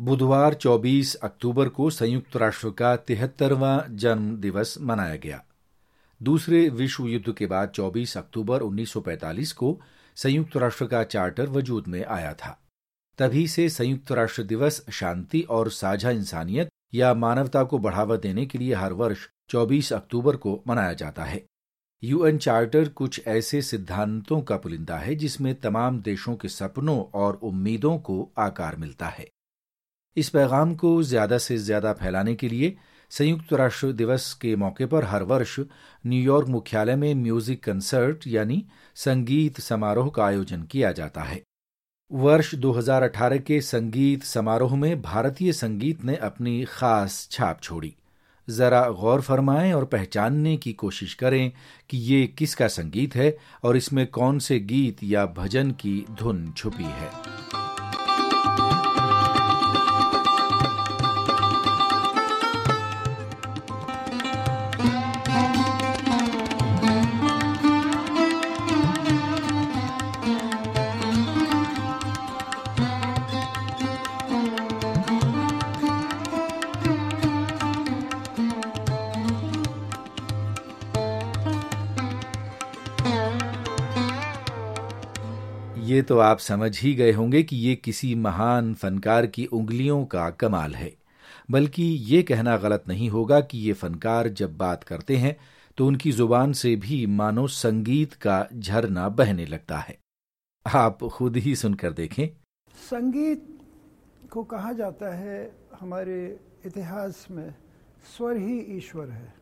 बुधवार 24 अक्टूबर को संयुक्त राष्ट्र का 73वां जन्म दिवस मनाया गया। दूसरे विश्व युद्ध के बाद 24 अक्टूबर 1945 को संयुक्त राष्ट्र का चार्टर वजूद में आया था। तभी से संयुक्त राष्ट्र दिवस शांति और साझा इंसानियत या मानवता को बढ़ावा देने के लिए हर वर्ष 24 अक्टूबर को मनाया जाता है। यूएन चार्टर कुछ ऐसे सिद्धांतों का पुलिंदा है जिसमें तमाम देशों के सपनों और उम्मीदों को आकार मिलता है। इस पैगाम को ज्यादा से ज्यादा फैलाने के लिए संयुक्त राष्ट्र दिवस के मौके पर हर वर्ष न्यूयॉर्क मुख्यालय में म्यूजिक कंसर्ट यानी संगीत समारोह का आयोजन किया जाता है। वर्ष 2018 के संगीत समारोह में भारतीय संगीत ने अपनी खास छाप छोड़ी। जरा गौर फरमाएं और पहचानने की कोशिश करें कि ये किसका संगीत है और इसमें कौन से गीत या भजन की धुन छुपी है। ये तो आप समझ ही गए होंगे कि ये किसी महान फनकार की उंगलियों का कमाल है, बल्कि ये कहना गलत नहीं होगा कि ये फनकार जब बात करते हैं तो उनकी जुबान से भी मानो संगीत का झरना बहने लगता है। आप खुद ही सुनकर देखें। संगीत को कहा जाता है हमारे इतिहास में स्वर ही ईश्वर है।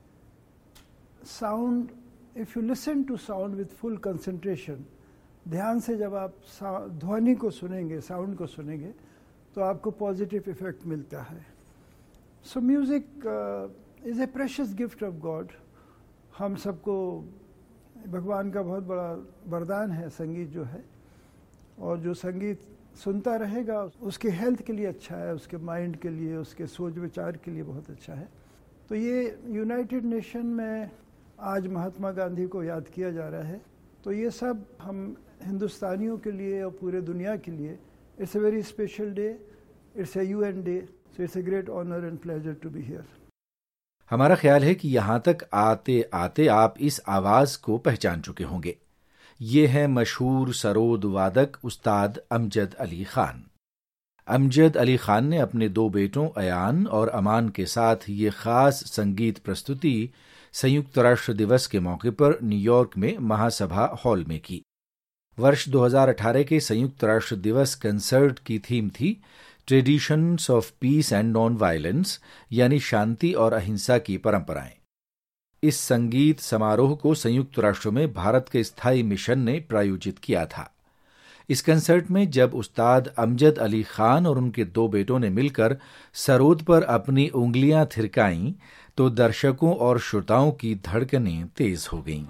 Sound, if you listen to sound with full concentration, ध्यान से जब आप ध्वनि को सुनेंगे, साउंड को सुनेंगे, तो आपको पॉजिटिव इफेक्ट मिलता है। So music is a precious gift of God. हम सबको भगवान का बहुत बड़ा वरदान है संगीत जो है, और जो संगीत सुनता रहेगा उसके हेल्थ के लिए अच्छा है, उसके माइंड के लिए, उसके सोच विचार के लिए बहुत अच्छा है। तो ये यूनाइटेड नेशन में आज महात्मा गांधी को याद किया जा रहा है। तो ये सब हम हिंदुस्तानियों के लिए और पूरे दुनिया के लिए it's a very special day, it's a UN day, so it's a great honour and pleasure to be here. हमारा ख्याल है कि यहाँ तक आते आते आप इस आवाज को पहचान चुके होंगे। ये है मशहूर सरोद वादक उस्ताद अमजद अली खान। अमजद अली खान ने अपने दो बेटों अयान और अमान के साथ ये खास संगीत प्रस्तुति संयुक्त राष्ट्र दिवस के मौके पर न्यूयॉर्क में महासभा हॉल में की। वर्ष 2018 के संयुक्त राष्ट्र दिवस कंसर्ट की थीम थी traditions of peace and non violence, यानी शांति और अहिंसा की परंपराएं। इस संगीत समारोह को संयुक्त राष्ट्र में भारत के स्थायी मिशन ने प्रायोजित किया था। इस कंसर्ट में जब उस्ताद अमजद अली खान और उनके दो बेटों ने मिलकर सरोद पर अपनी उंगलियां थिरकाईं तो दर्शकों और श्रोताओं की धड़कनें तेज हो गईं।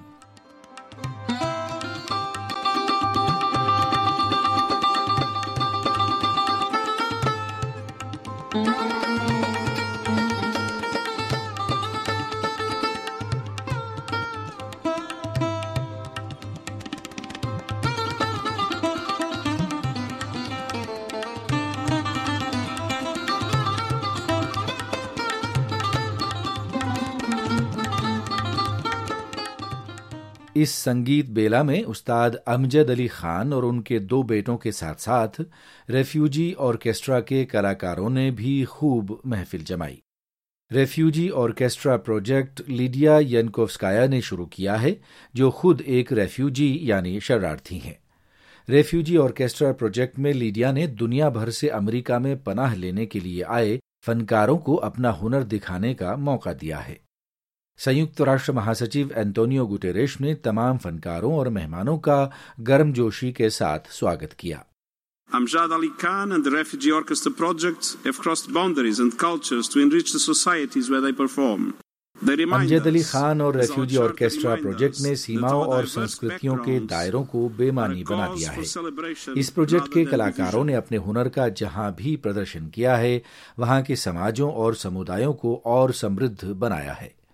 इस संगीत बेला में उस्ताद अमजद अली खान और उनके दो बेटों के साथ साथ रेफ्यूजी ऑर्केस्ट्रा के कलाकारों ने भी खूब महफिल जमाई। Refugee orchestra project Lydia Yankovskaya ने शुरू किया है, जो खुद एक रेफ्यूजी यानी शरणार्थी हैं। रेफ्यूजी ऑर्केस्ट्रा प्रोजेक्ट में लिडिया ने दुनिया भर से अमेरिका में पनाह लेने के लिए आए फनकारों को अपना हुनर दिखाने का मौका दिया है। संयुक्त राष्ट्र महासचिव एंटोनियो गुटेरेश ने तमाम फनकारों और मेहमानों का गर्मजोशी के साथ स्वागत किया। Amjad Ali Khan and the Refugee Orchestra Project have crossed boundaries and cultures to enrich the societies where they perform. Amjad Ali Khan और रेफ्यूजी ऑर्केस्ट्रा प्रोजेक्ट ने सीमाओं और संस्कृतियों के दायरों को बेमानी बना दिया है। इस प्रोजेक्ट के कलाकारों ने अपने हुनर का जहां भी प्रदर्शन किया है, वहां के समाजों और समुदायों को और समृद्ध बनाया है।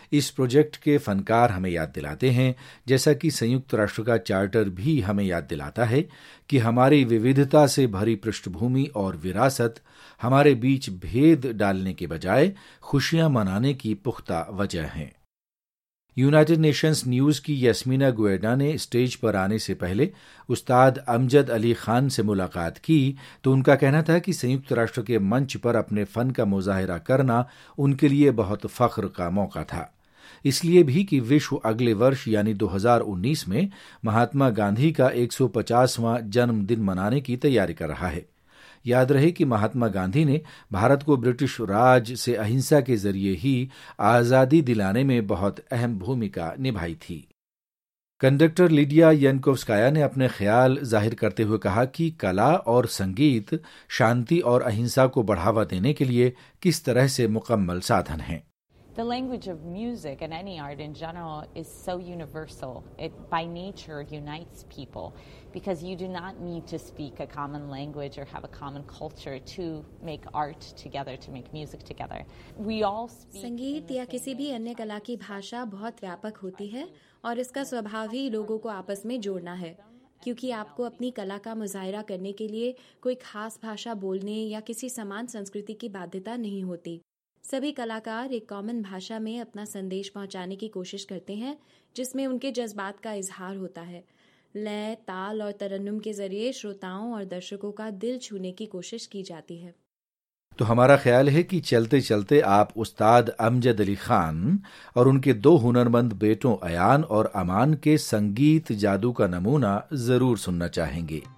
इस प्रोजेक्ट के फनकार हमें याद दिलाते हैं, जैसा कि संयुक्त राष्ट्र का चार्टर भी हमें याद दिलाता है, कि हमारी विविधता से भरी पृष्ठभूमि और विरासत हमारे बीच भेद डालने के बजाय खुशियां मनाने की पुख्ता वजह हैं। यूनाइटेड नेशंस न्यूज़ की यास्मीना गुएडा ने स्टेज पर आने से पहले उस्ताद अमजद अली खान से मुलाकात की तो उनका कहना था कि संयुक्त राष्ट्र के मंच पर अपने फन का मुजाहिरा करना उनके लिए बहुत फख्र का मौका था, इसलिए भी कि विश्व अगले वर्ष यानी 2019 में महात्मा गांधी का 150वां जन्मदिन मनाने की तैयारी कर रहा है। याद रहे कि महात्मा गांधी ने भारत को ब्रिटिश राज से अहिंसा के जरिए ही आजादी दिलाने में बहुत अहम भूमिका निभाई थी। कंडक्टर लिडिया यानकोव्स्काया ने अपने ख्याल जाहिर करते हुए कहा कि कला और संगीत शांति और अहिंसा को बढ़ावा देने के लिए किस तरह से मुकम्मल साधन हैं। The language of music and any art in general is so universal. It by nature unites people because you do not need to speak a common language or have a common culture to make art together, to make music together. We all speak. संगीत या किसी भी अन्य कला की भाषा बहुत व्यापक होती है और इसका स्वभाव ही लोगों को आपस में जोड़ना है, क्योंकि आपको अपनी कला का मुजाहिरा करने के लिए कोई खास भाषा बोलने या किसी समान संस्कृति की बाध्यता नहीं होती। सभी कलाकार एक कॉमन भाषा में अपना संदेश पहुंचाने की कोशिश करते हैं, जिसमें उनके जज्बात का इजहार होता है। लय, ताल और तरन्नुम के जरिए श्रोताओं और दर्शकों का दिल छूने की कोशिश की जाती है। तो हमारा ख्याल है कि चलते चलते आप उस्ताद अमजद अली खान और उनके 2 हुनरमंद बेटों अयान और अमान के संगीत जादू का नमूना जरूर सुनना चाहेंगे।